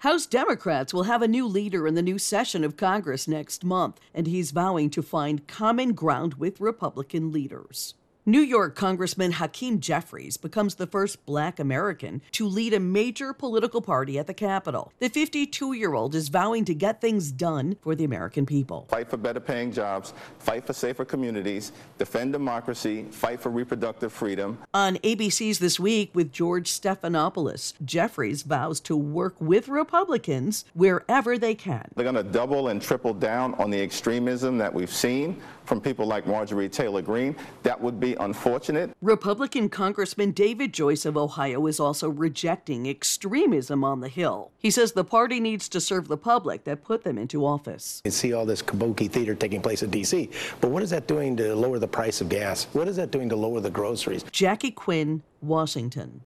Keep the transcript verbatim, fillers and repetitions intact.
House Democrats will have a new leader in the new session of Congress next month, and he's vowing to find common ground with Republican leaders. New York Congressman Hakeem Jeffries becomes the first Black American to lead a major political party at the Capitol. The fifty-two-year-old is vowing to get things done for the American people. Fight for better paying jobs, fight for safer communities, defend democracy, fight for reproductive freedom. On A B C's This Week with George Stephanopoulos, Jeffries vows to work with Republicans wherever they can. They're going to double and triple down on the extremism that we've seen from people like Marjorie Taylor Greene. That would be unfortunate. Republican Congressman David Joyce of Ohio is also rejecting extremism on the Hill. He says the party needs to serve the public that put them into office. You see all this kabuki theater taking place in D C, but what is that doing to lower the price of gas? What is that doing to lower the groceries? Jackie Quinn, Washington.